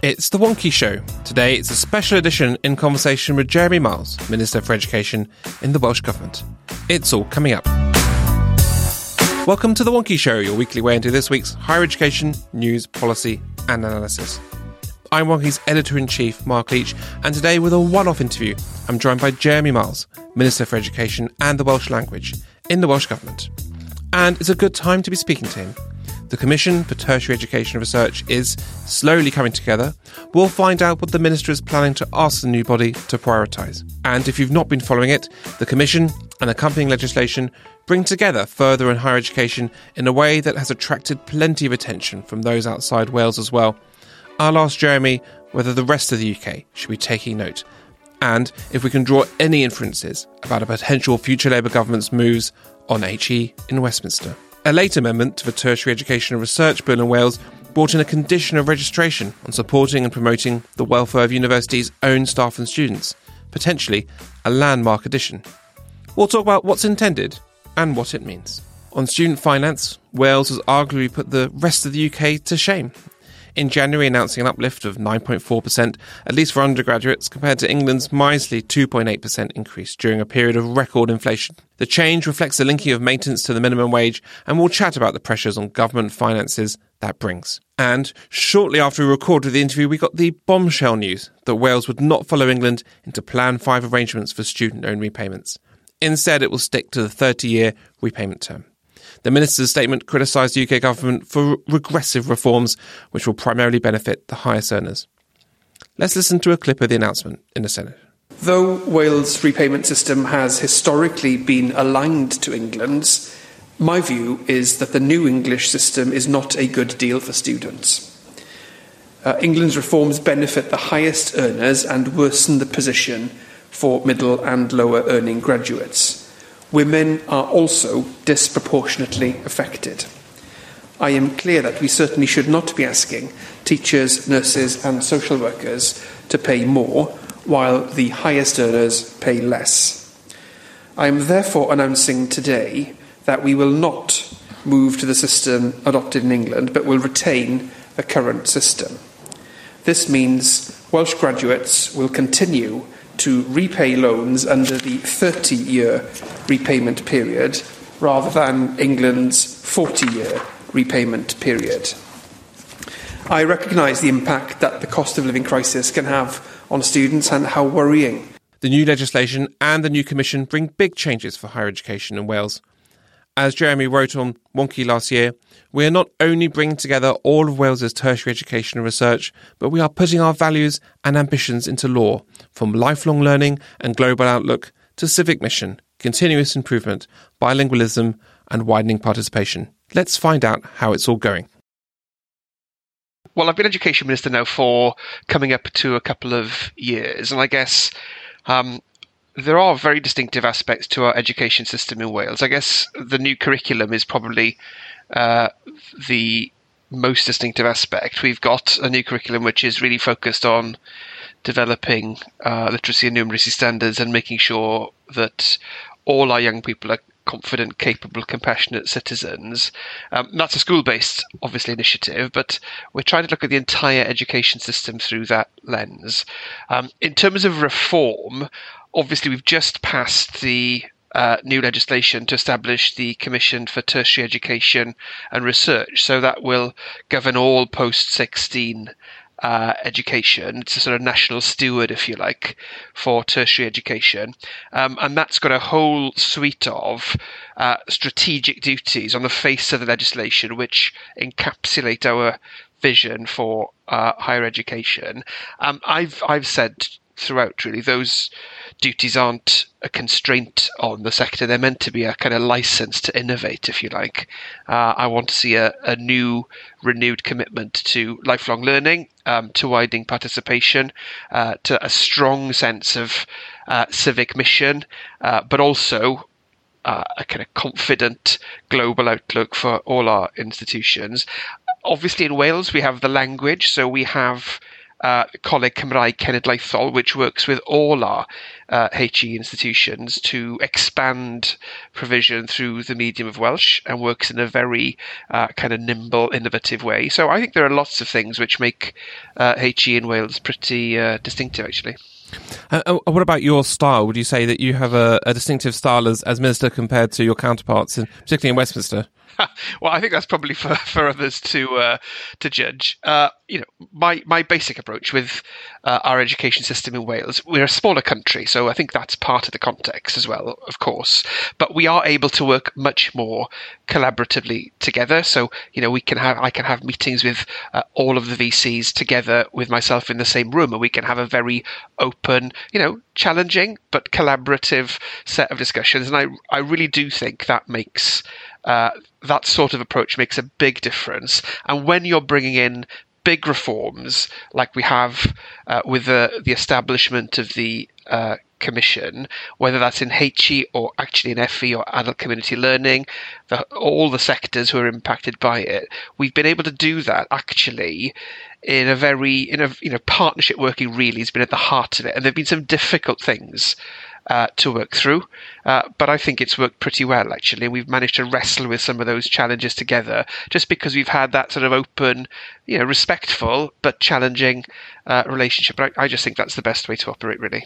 It's The Wonky Show. Today it's a special edition in conversation with Jeremy Miles, Minister for Education in the Welsh Government. It's all coming up. Welcome to The Wonky Show, your weekly way into this week's higher education, news, policy and analysis. I'm Wonky's Editor-in-Chief, Mark Leach, and today with a one-off interview, I'm joined by Jeremy Miles, Minister for Education and the Welsh Language in the Welsh Government. And it's a good time to be speaking to him. The Commission for Tertiary Education and Research is slowly coming together. We'll find out what the Minister is planning to ask the new body to prioritise. And if you've not been following it, the Commission and accompanying legislation bring together further and higher education in a way that has attracted plenty of attention from those outside Wales as well. I'll ask Jeremy whether the rest of the UK should be taking note, and if we can draw any inferences about a potential future Labour government's moves on HE in Westminster. A late amendment to the Tertiary Education and Research Bill in Wales brought in a condition of registration on supporting and promoting the welfare of universities' own staff and students, potentially a landmark addition. We'll talk about what's intended and what it means. On student finance, Wales has arguably put the rest of the UK to shame, in January announcing an uplift of 9.4%, at least for undergraduates, compared to England's miserly 2.8% increase during a period of record inflation. The change reflects the linking of maintenance to the minimum wage, and we'll chat about the pressures on government finances that brings. And shortly after we recorded the interview, we got the bombshell news that Wales would not follow England into Plan 5 arrangements for student loan repayments. Instead, it will stick to the 30-year repayment term. The Minister's statement criticised the UK government for regressive reforms, which will primarily benefit the highest earners. Let's listen to a clip of the announcement in the Senate. Though Wales' repayment system has historically been aligned to England's, my view is that the new English system is not a good deal for students. England's reforms benefit the highest earners and worsen the position for middle and lower earning graduates. Women are also disproportionately affected. I am clear that we certainly should not be asking teachers, nurses and social workers to pay more, while the highest earners pay less. I am therefore announcing today that we will not move to the system adopted in England, but will retain the current system. This means Welsh graduates will continue to repay loans under the 30-year repayment period rather than England's 40-year repayment period. I recognise the impact that the cost of living crisis can have on students and how worrying. The new legislation and the new Commission bring big changes for higher education in Wales. As Jeremy wrote on Wonky last year, we are not only bringing together all of Wales's tertiary education and research, but we are putting our values and ambitions into law, from lifelong learning and global outlook to civic mission, continuous improvement, bilingualism and widening participation. Let's find out how it's all going. Well, I've been Education Minister now for coming up to a couple of years, and I guess there are very distinctive aspects to our education system in Wales. I guess the new curriculum is probably the most distinctive aspect. We've got a new curriculum which is really focused on developing literacy and numeracy standards and making sure that all our young people are confident, capable, compassionate citizens. That's a school-based, obviously, initiative, but we're trying to look at the entire education system through that lens. In terms of reform, obviously, we've just passed the new legislation to establish the Commission for Tertiary Education and Research. So that will govern all post-16 education. It's a sort of national steward, if you like, for tertiary education. And that's got a whole suite of strategic duties on the face of the legislation, which encapsulate our vision for higher education. I've said throughout, really, those duties aren't a constraint on the sector. They're meant to be a kind of license to innovate, if you like. I want to see a new, renewed commitment to lifelong learning, to widening participation, to a strong sense of civic mission, but also a kind of confident global outlook for all our institutions. Obviously, in Wales, we have the language, so we have Coleg Cymraeg Cenedlaethol, which works with all our HE institutions to expand provision through the medium of Welsh and works in a very kind of nimble, innovative way. So I think there are lots of things which make HE in Wales pretty distinctive, actually. What about your style? Would you say that you have a distinctive style as Minister compared to your counterparts, particularly in Westminster? Well, I think that's probably for others to judge. My basic approach with our education system in Wales, we're a smaller country, so I think that's part of the context as well, of course. But we are able to work much more collaboratively together. So, I can have meetings with all of the VCs together with myself in the same room, and we can have a very open, challenging but collaborative set of discussions. And I really do think that makes that sort of approach makes a big difference. And when you're bringing in big reforms, like we have with the establishment of the Commission, whether that's in HE or actually in FE or adult community learning, all the sectors who are impacted by it, we've been able to do that actually in a partnership working really has been at the heart of it. And there have been some difficult things to work through, but I think it's worked pretty well, actually. We've managed to wrestle with some of those challenges together just because we've had that sort of open, respectful but challenging relationship. But I just think that's the best way to operate, really.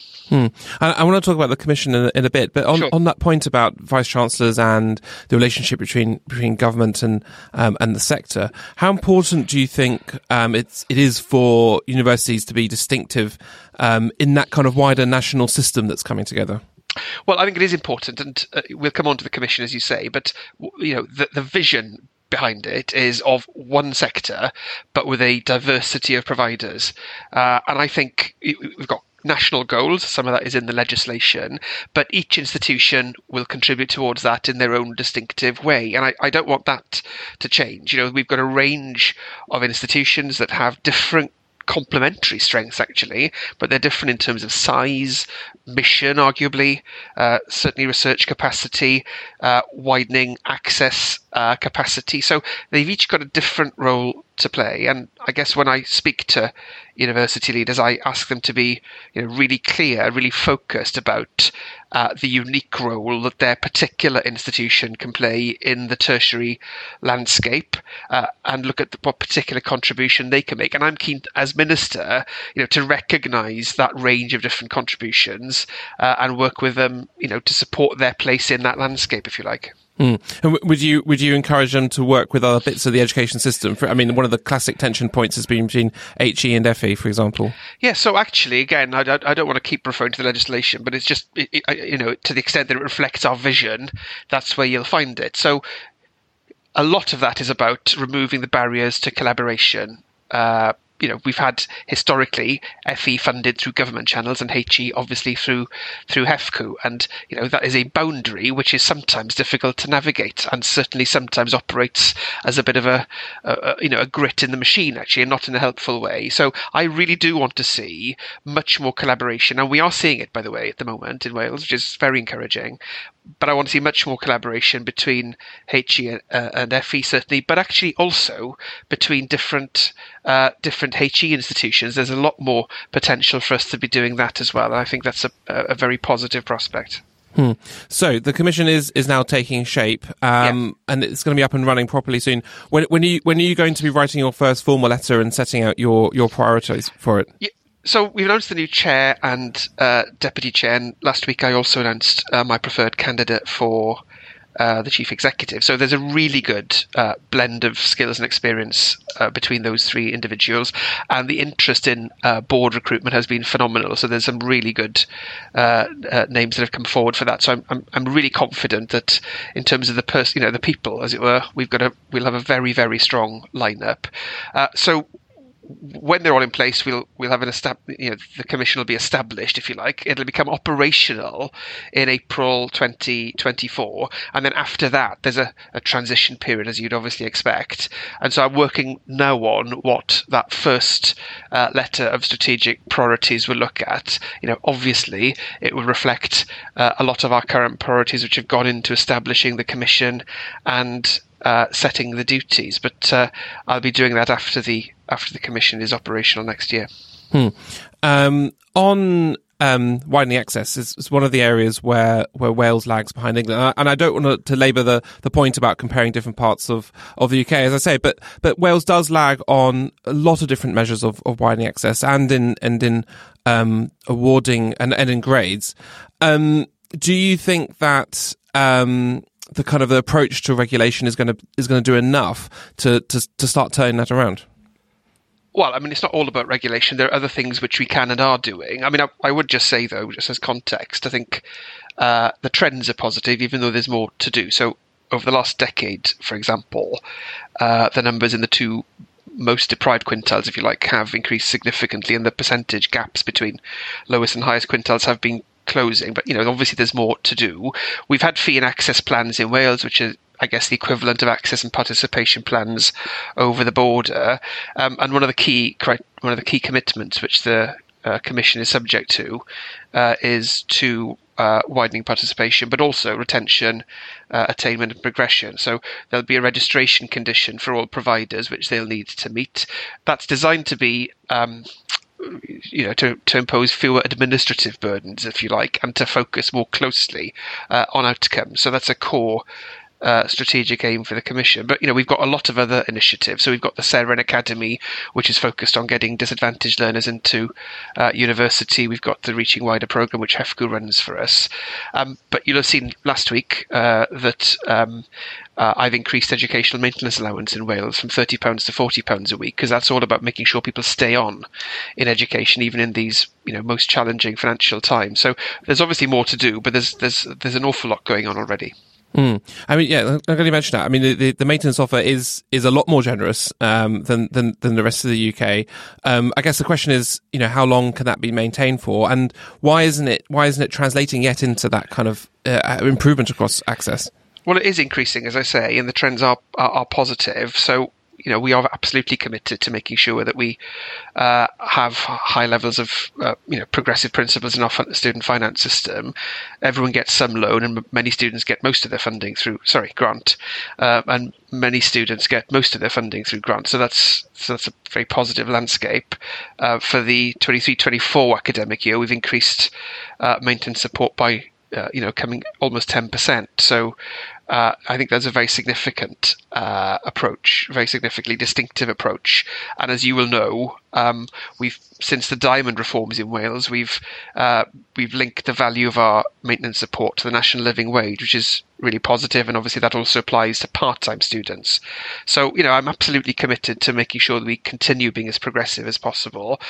I want to talk about the Commission in a bit, but on that point about Vice-Chancellors and the relationship between government and the sector, how important do you think it is for universities to be distinctive in that kind of wider national system that's coming together? Well, I think it is important, and we'll come on to the Commission, as you say, but the vision behind it is of one sector, but with a diversity of providers. And I think we've got national goals. Some of that is in the legislation, but each institution will contribute towards that in their own distinctive way. And I don't want that to change. We've got a range of institutions that have different complementary strengths, actually, but they're different in terms of size, mission, arguably, certainly research capacity, widening access capacity. So they've each got a different role to play. And I guess when I speak to university leaders, I ask them to be really clear, really focused about the unique role that their particular institution can play in the tertiary landscape, and look at what particular contribution they can make. And I'm keen, as Minister, to recognise that range of different contributions and work with them, to support their place in that landscape, if you like. And would you encourage them to work with other bits of the education system? One of the classic tension points has been between HE and FE, for example. Yeah. So actually, again, I don't want to keep referring to the legislation, but it's just to the extent that it reflects our vision, that's where you'll find it. So a lot of that is about removing the barriers to collaboration. We've had historically FE funded through government channels and HE obviously through HEFCU, and that is a boundary which is sometimes difficult to navigate, and certainly sometimes operates as a bit of a grit in the machine, actually, and not in a helpful way. So I really do want to see much more collaboration, and we are seeing it, by the way, at the moment in Wales, which is very encouraging. But I want to see much more collaboration between HE and FE, certainly, but actually also between different HE institutions. There's a lot more potential for us to be doing that as well. And I think that's a very positive prospect. So the Commission is now taking shape, and it's going to be up and running properly soon. When are you going to be writing your first formal letter and setting out your priorities for it? Yeah. So we've announced the new chair and deputy chair, and last week I also announced my preferred candidate for the chief executive. So there's a really good blend of skills and experience between those three individuals, and the interest in board recruitment has been phenomenal. So there's some really good names that have come forward for that. So I'm really confident that in terms of the people, as it were, we'll have a very, very strong lineup. So when they're all in place, we'll have the Commission will be established, if you like. It'll become operational in April 2024, and then after that, there's a transition period, as you'd obviously expect. And so I'm working now on what that first letter of strategic priorities will look at. Obviously, it will reflect a lot of our current priorities, which have gone into establishing the Commission and setting the duties, but I'll be doing that after the Commission is operational next year. On widening access is one of the areas where Wales lags behind England, and I don't want to labour the point about comparing different parts of the UK, as I say, but Wales does lag on a lot of different measures of widening access and in awarding and in grades. Do you think that the kind of the approach to regulation is going to do enough to start turning that around? Well, I mean, it's not all about regulation. There are other things which we can and are doing. I mean, I would just say, though, just as context, I think the trends are positive, even though there's more to do. So over the last decade, for example, the numbers in the two most deprived quintiles, if you like, have increased significantly, and the percentage gaps between lowest and highest quintiles have been closing. But, obviously there's more to do. We've had fee and access plans in Wales, which are, I guess, the equivalent of access and participation plans over the border. And one of the key commitments which the Commission is subject to is to widening participation, but also retention, attainment and progression. So there'll be a registration condition for all providers, which they'll need to meet. That's designed to be to impose fewer administrative burdens, if you like, and to focus more closely on outcomes. So that's a core strategic aim for the Commission. But, we've got a lot of other initiatives. So we've got the Seren Academy, which is focused on getting disadvantaged learners into university. We've got the Reaching Wider programme, which HEFCU runs for us. But you'll have seen last week that I've increased educational maintenance allowance in Wales from £30 to £40 a week, because that's all about making sure people stay on in education, even in these most challenging financial times. So there's obviously more to do, but there's an awful lot going on already. I mean, yeah, I'm going to mention that. I mean, the maintenance offer is a lot more generous than the rest of the UK. I guess the question is, how long can that be maintained for, and why isn't it translating yet into that kind of improvement across access? Well, it is increasing, as I say, and the trends are positive. So, we are absolutely committed to making sure that we have high levels of, progressive principles in our student finance system. Everyone gets some loan, and many students get most of their funding through grant, and many students get most of their funding through grant. So that's a very positive landscape. For the 23-24 academic year, we've increased maintenance support by coming almost 10%. So I think that's a very significant approach, very significantly distinctive approach. And as you will know, since the Diamond reforms in Wales, we've linked the value of our maintenance support to the national living wage, which is really positive. And obviously that also applies to part-time students. So, I'm absolutely committed to making sure that we continue being as progressive as possible.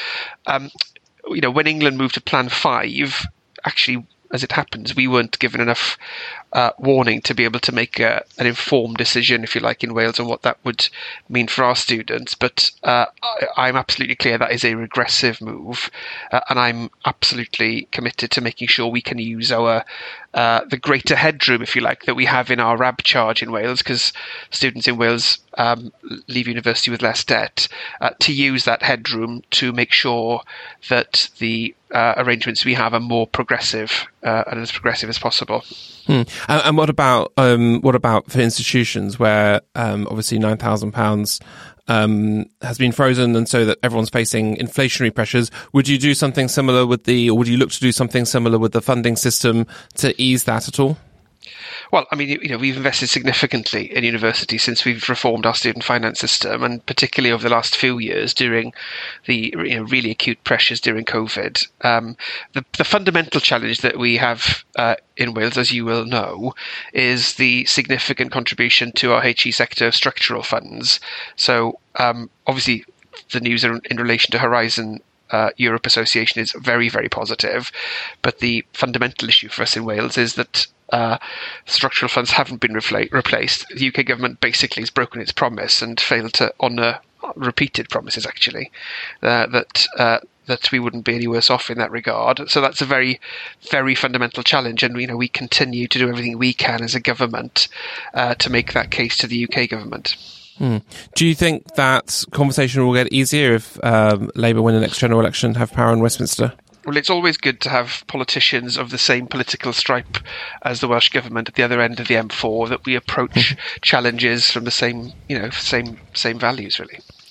When England moved to Plan 5, actually, as it happens, we weren't given enough warning to be able to make an informed decision, if you like, in Wales on what that would mean for our students. But I'm absolutely clear that is a regressive move, and I'm absolutely committed to making sure we can use the greater headroom, if you like, that we have in our RAB charge in Wales, because students in Wales leave university with less debt, to use that headroom to make sure that the arrangements we have are more progressive and as progressive as possible. And what about for institutions where obviously £9,000 has been frozen, and so that everyone's facing inflationary pressures? Would you do something similar would you look to do something similar with the funding system to ease that at all? Well, I mean, we've invested significantly in university since we've reformed our student finance system, and particularly over the last few years during the really acute pressures during COVID. The fundamental challenge that we have in Wales, as you will know, is the significant contribution to our HE sector of structural funds. So obviously the news in relation to Horizon Europe Association is very, very positive. But the fundamental issue for us in Wales is that structural funds haven't been replaced. The UK government basically has broken its promise and failed to honour repeated promises, actually, that we wouldn't be any worse off in that regard. So that's a very, very fundamental challenge. And, we continue to do everything we can as a government to make that case to the UK government. Do you think that conversation will get easier if Labour win the next general election, have power in Westminster? Well, it's always good to have politicians of the same political stripe as the Welsh Government at the other end of the M4, that we approach challenges from the same values, really.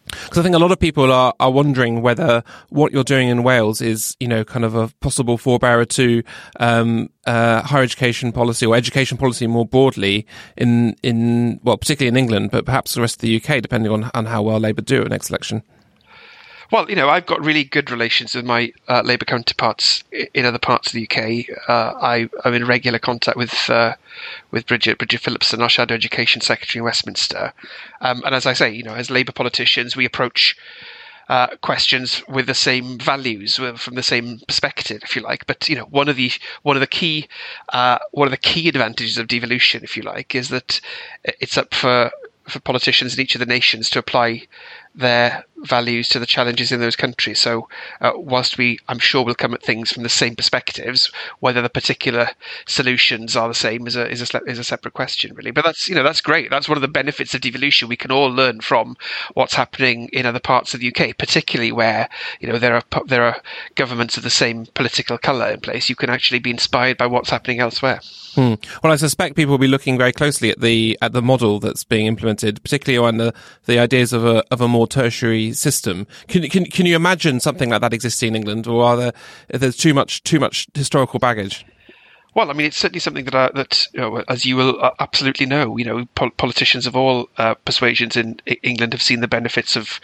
Because I think a lot of people are wondering whether what you're doing in Wales is, kind of a possible forebearer to higher education policy or education policy more broadly particularly in England, but perhaps the rest of the UK, depending on how well Labour do at next election. Well, I've got really good relations with my Labour counterparts in other parts of the UK. I'm in regular contact with Bridget Phillipson, our Shadow Education Secretary in Westminster. And as I say, as Labour politicians, we approach questions with the same values, from the same perspective, if you like. But one of the key advantages of devolution, if you like, is that it's up for politicians in each of the nations to apply their values to the challenges in those countries. So whilst I'm sure we'll come at things from the same perspectives, whether the particular solutions are the same is a separate question, really. But that's great. That's one of the benefits of devolution. We can all learn from what's happening in other parts of the UK, particularly where there are governments of the same political colour in place. You can actually be inspired by what's happening elsewhere. Well, I suspect people will be looking very closely at the model that's being implemented, particularly on the ideas of a more tertiary system. Can you imagine something like that existing in England, or there's too much historical baggage? Well, I mean, it's certainly something that as you will absolutely know, politicians of all persuasions in England have seen the benefits of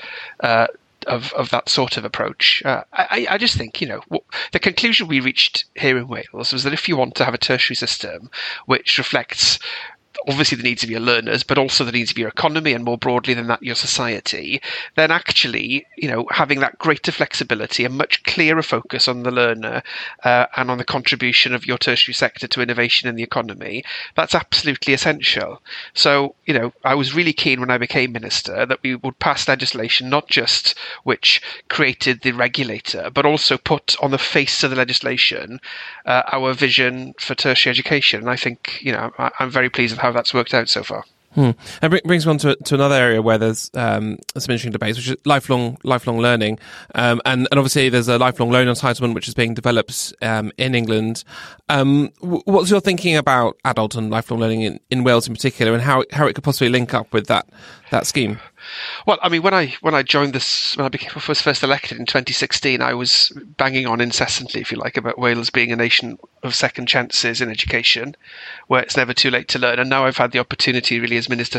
that sort of approach. I just think, the conclusion we reached here in Wales was that if you want to have a tertiary system which reflects obviously the needs of your learners, but also the needs of your economy, and more broadly than that, your society, then actually, having that greater flexibility, a much clearer focus on the learner and on the contribution of your tertiary sector to innovation in the economy, that's absolutely essential. So, I was really keen when I became minister that we would pass legislation not just which created the regulator, but also put on the face of the legislation our vision for tertiary education. And I think, I'm very pleased with how that's worked out so far. And brings me on to another area where there's some interesting debates, which is lifelong learning. And obviously there's a lifelong loan entitlement which is being developed in England. What's your thinking about adult and lifelong learning in Wales in particular, and how it could possibly link up with that scheme? Well, I mean, when I joined this, when I was first elected in 2016, I was banging on incessantly, if you like, about Wales being a nation of second chances in education, where it's never too late to learn. And now I've had the opportunity, really, as minister,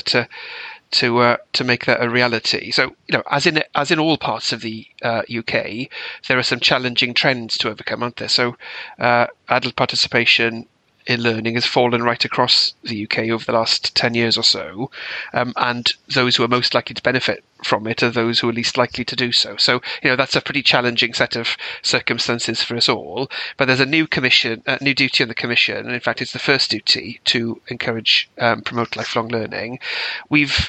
to make that a reality. So, as in all parts of the UK, there are some challenging trends to overcome, aren't there? So, adult participation in learning has fallen right across the UK over the last 10 years or so, and those who are most likely to benefit from it are those who are least likely to do so. So, that's a pretty challenging set of circumstances for us all. But there's a new duty on the Commission, and in fact, it's the first duty to encourage, promote lifelong learning. We've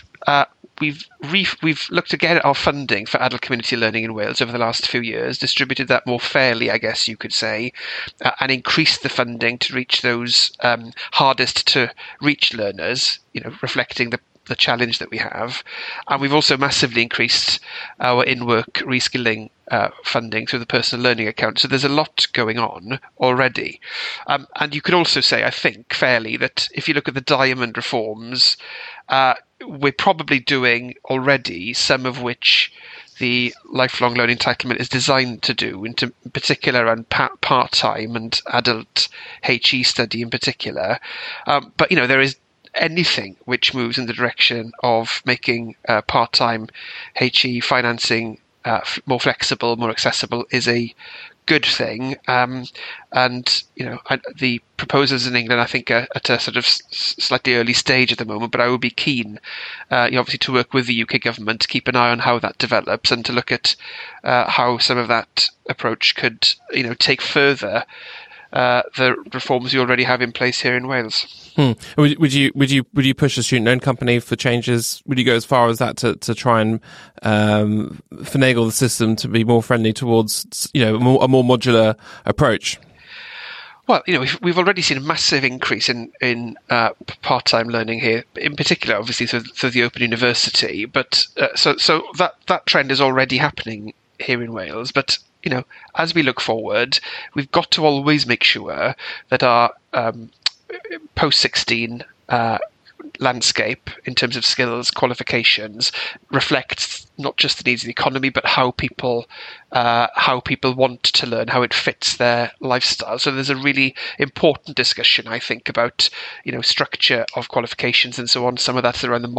looked again at our funding for adult community learning in Wales over the last few years, distributed that more fairly, I guess you could say, and increased the funding to reach those hardest to reach learners, reflecting the challenge that we have. And we've also massively increased our in-work reskilling funding through the personal learning account. So there's a lot going on already. And you could also say, I think, fairly, that if you look at the Diamond reforms, we're probably doing already some of which the lifelong learning entitlement is designed to do, in particular, and part-time and adult HE study in particular. But, there is anything which moves in the direction of making part-time HE financing more flexible, more accessible, is a good thing. The proposals in England, I think, are at a sort of slightly early stage at the moment, but I would be keen, obviously, to work with the UK government to keep an eye on how that develops, and to look at how some of that approach could, take further the reforms we already have in place here in Wales. Would you push the student loan company for changes? Would you go as far as that to try and finagle the system to be more friendly towards a more modular approach? Well, we've already seen a massive increase in part-time learning here, in particular, obviously, through the Open University. But so that trend is already happening here in Wales. But as we look forward, we've got to always make sure that our post-16 landscape in terms of skills, qualifications, reflects not just the needs of the economy, but how people want to learn, how it fits their lifestyle. So there's a really important discussion, I think, about structure of qualifications and so on. Some of that's around the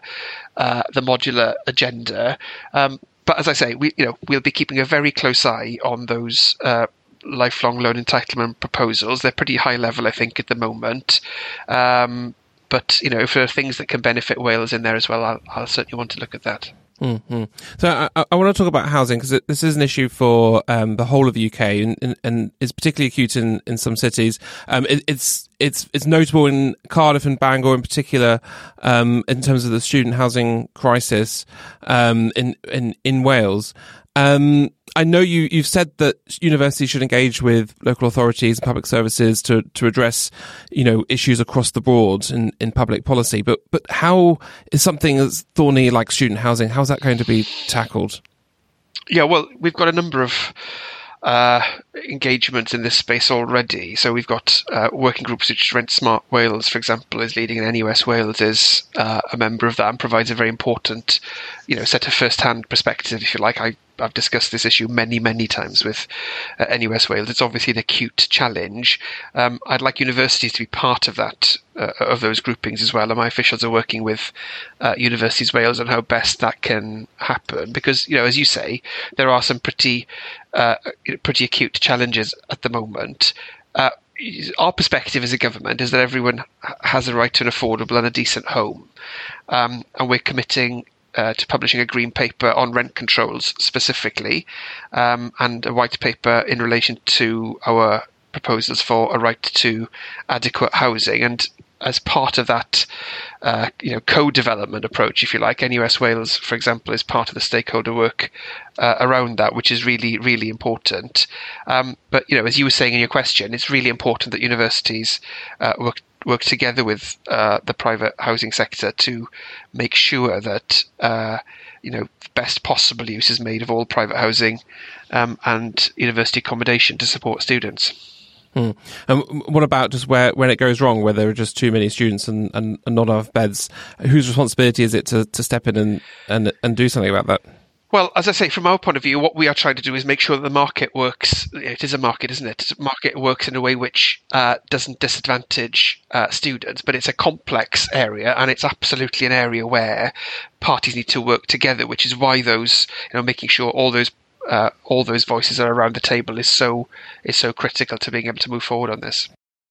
modular agenda. But as I say, we'll be keeping a very close eye on those lifelong loan entitlement proposals. They're pretty high level, I think, at the moment. But if there are things that can benefit Wales in there as well, I'll certainly want to look at that. Mm-hmm. So I want to talk about housing, because this is an issue for the whole of the UK, and is particularly acute in some cities. It's notable in Cardiff and Bangor in particular, in terms of the student housing crisis in Wales. I know you've said that universities should engage with local authorities and public services to address, issues across the board in public policy. But how is something as thorny like student housing, how's that going to be tackled? Yeah, well, we've got a number of engagements in this space already. So we've got working groups which Rent Smart Wales, for example, is leading, and NUS Wales is a member of that and provides a very important, set of first-hand perspective, if you like. I've discussed this issue many, many times with NUS Wales. It's obviously an acute challenge. I'd like universities to be part of that, of those groupings as well. And my officials are working with Universities Wales on how best that can happen. Because, as you say, there are some pretty acute challenges at the moment. Our perspective as a government is that everyone has a right to an affordable and a decent home. And we're committing to publishing a green paper on rent controls specifically, and a white paper in relation to our proposals for a right to adequate housing. And as part of that, co-development approach, if you like, NUS Wales, for example, is part of the stakeholder work around that, which is really, really important. But, as you were saying in your question, it's really important that universities work together with the private housing sector to make sure that the best possible use is made of all private housing and university accommodation to support students. And what about just when it goes wrong, where there are just too many students and not enough beds? Whose responsibility is it to step in and do something about that? Well, as I say, from our point of view, what we are trying to do is make sure that the market works. It is a market, isn't it? The market works in a way which doesn't disadvantage students, but it's a complex area, and it's absolutely an area where parties need to work together, which is why those, making sure all those voices are around the table is so critical to being able to move forward on this.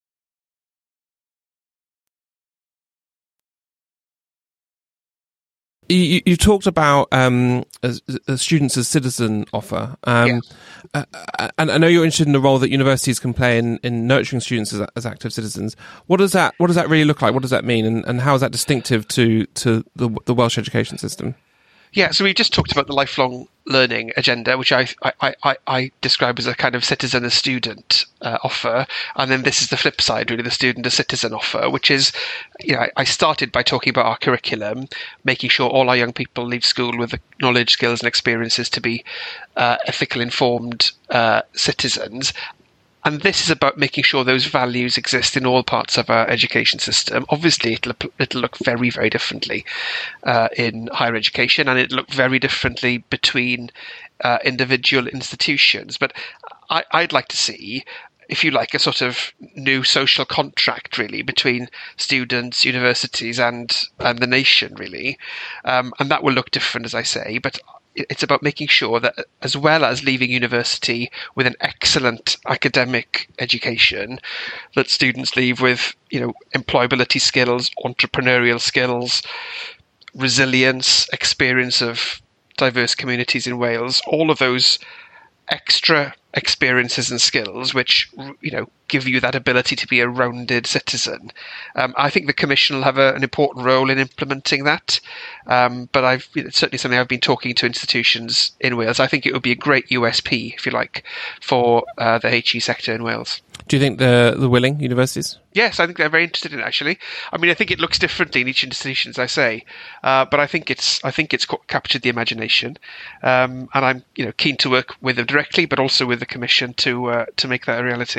You talked about students as citizen offer, and I know you're interested in the role that universities can play in nurturing students as active citizens. What does that really look like? What does that mean, and how is that distinctive to the Welsh education system? Yeah, so we just talked about the lifelong learning agenda, which I describe as a kind of citizen as student offer. And then this is the flip side, really, the student as citizen offer, which is, I started by talking about our curriculum, making sure all our young people leave school with the knowledge, skills and experiences to be ethical, informed citizens. And this is about making sure those values exist in all parts of our education system. Obviously, it'll look very, very differently in higher education, and it'll look very differently between individual institutions. But I'd like to see, if you like, a sort of new social contract, really, between students, universities, and the nation, really. And that will look different, as I say. But it's about making sure that, as well as leaving university with an excellent academic education, that students leave with, employability skills, entrepreneurial skills, resilience, experience of diverse communities in Wales, all of those extra experiences and skills which, give you that ability to be a rounded citizen. I think the Commission will have an important role in implementing that. But it's certainly something I've been talking to institutions in Wales. I think it would be a great USP, if you like, for the HE sector in Wales. Do you think they're willing, universities? Yes, I think they're very interested in it, actually. I mean, I think it looks differently in each institution, as I say, but I think it's captured the imagination, and I'm keen to work with them directly, but also with the Commission to make that a reality.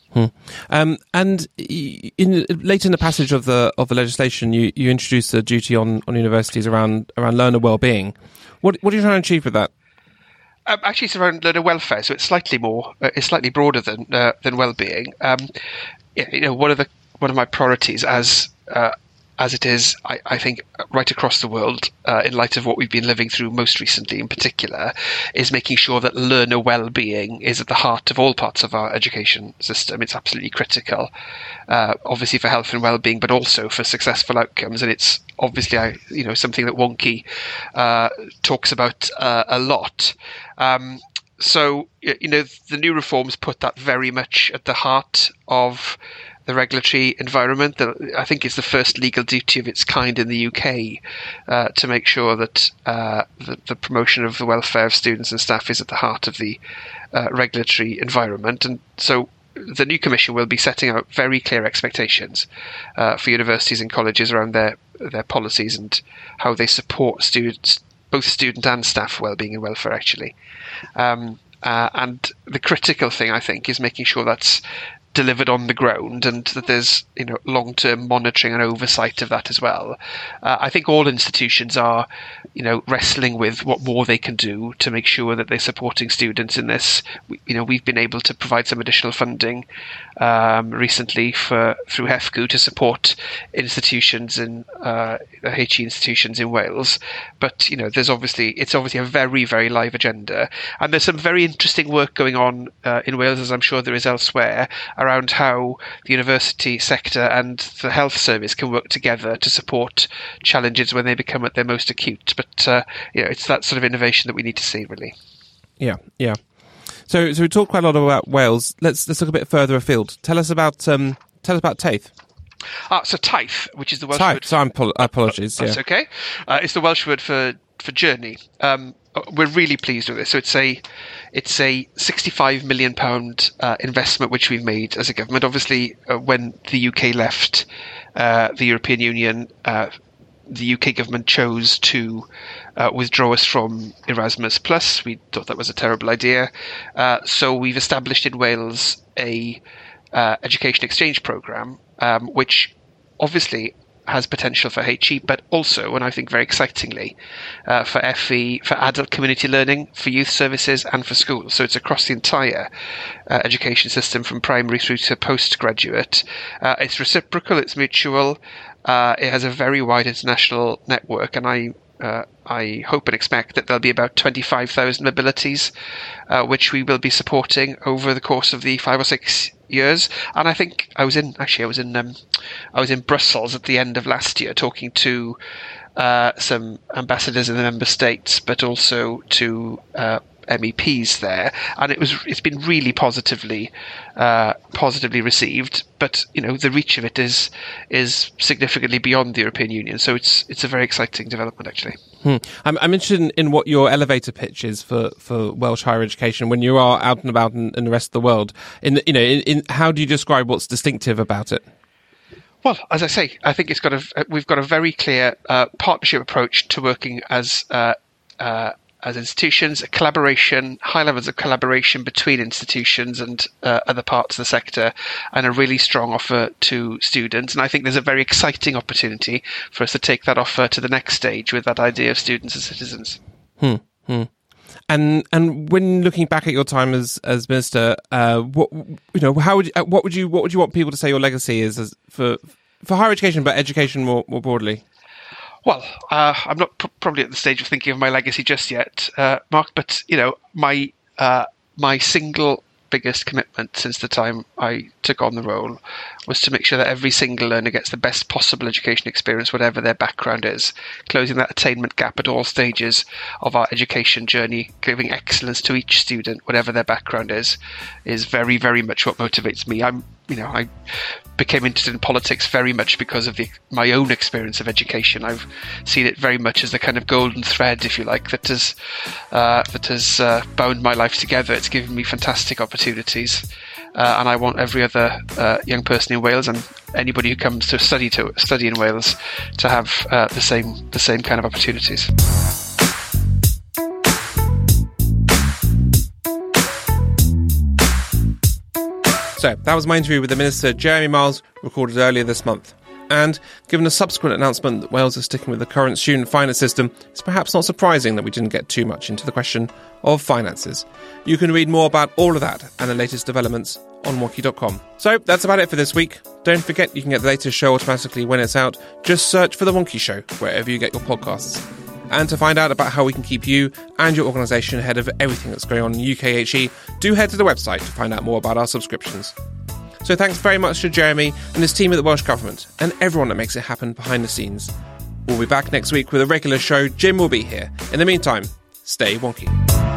And later in the passage of the legislation, you introduced a duty on universities around learner well-being. What are you trying to achieve with that? Actually, it's around learner welfare, so it's slightly broader than well-being. One of my priorities as it is, I think, right across the world, in light of what we've been living through most recently in particular, is making sure that learner well-being is at the heart of all parts of our education system. It's absolutely critical, obviously for health and well-being, but also for successful outcomes. And it's obviously, something that WONKI talks about a lot. So, the new reforms put that very much at the heart of the regulatory environment. I think it's the first legal duty of its kind in the UK to make sure that the promotion of the welfare of students and staff is at the heart of the regulatory environment. And so the new Commission will be setting out very clear expectations for universities and colleges around their policies and how they support students, both student and staff well-being and welfare, actually. And the critical thing, I think, is making sure that's delivered on the ground and that there's long-term monitoring and oversight of that as well. I think all institutions are wrestling with what more they can do to make sure that they're supporting students in this. We've been able to provide some additional funding recently through HEFCU to support institutions in HE institutions in Wales, but it's obviously a very, very live agenda, and there's some very interesting work going on in Wales, as I'm sure there is elsewhere, around how the university sector and the health service can work together to support challenges when they become at their most acute. But it's that sort of innovation that we need to see, really. Yeah. So we talked quite a lot about Wales. Let's look a bit further afield. Tell us about TAFE. So TAFE, which is the Welsh word. So apologies. That's okay. It's the Welsh word for journey. We're really pleased with this. So it's a £65 million investment which we've made as a government. Obviously, when the UK left the European Union, the UK government chose to withdraw us from Erasmus+. We thought that was a terrible idea. So we've established in Wales a education exchange programme, which obviously has potential for HE, but also, and I think very excitingly, for FE, for adult community learning, for youth services, and for schools. So it's across the entire education system, from primary through to postgraduate. It's reciprocal, it's mutual, it has a very wide international network, and I hope and expect that there'll be about 25,000 mobilities, which we will be supporting over the course of the 5 or 6 years. And I think I was in Brussels at the end of last year talking to some ambassadors in the member states, but also to MEPs there, and it's been really positively received. But the reach of it is significantly beyond the European Union, so it's a very exciting development, actually. I'm interested in what your elevator pitch is for Welsh higher education when you are out and about in the rest of the world. In how do you describe what's distinctive about it? Well, as I say, I think we've got a very clear partnership approach to working as institutions, a collaboration, high levels of collaboration between institutions and other parts of the sector, and a really strong offer to students. And I think there's a very exciting opportunity for us to take that offer to the next stage with that idea of students as citizens. And when looking back at your time as minister, what would you want people to say your legacy is for higher education, but education more broadly? Well, I'm not probably at the stage of thinking of my legacy just yet, Mark. But my single biggest commitment since the time I took on the role was to make sure that every single learner gets the best possible education experience, whatever their background is, closing that attainment gap at all stages of our education journey, giving excellence to each student, whatever their background is very, very much what motivates me. I became interested in politics very much because of my own experience of education. I've seen it very much as the kind of golden thread, if you like, that has bound my life together. It's given me fantastic opportunities, and I want every other young person in Wales and anybody who comes to study in Wales to have the same kind of opportunities. So, that was my interview with the Minister Jeremy Miles, recorded earlier this month. And given a subsequent announcement that Wales is sticking with the current student finance system, it's perhaps not surprising that we didn't get too much into the question of finances. You can read more about all of that and the latest developments on Wonky.com. So that's about it for this week. Don't forget you can get the latest show automatically when it's out. Just search for The Wonky Show wherever you get your podcasts. And to find out about how we can keep you and your organisation ahead of everything that's going on in UKHE, do head to the website to find out more about our subscriptions. So thanks very much to Jeremy and his team at the Welsh Government and everyone that makes it happen behind the scenes. We'll be back next week with a regular show. Jim will be here. In the meantime, stay wonky.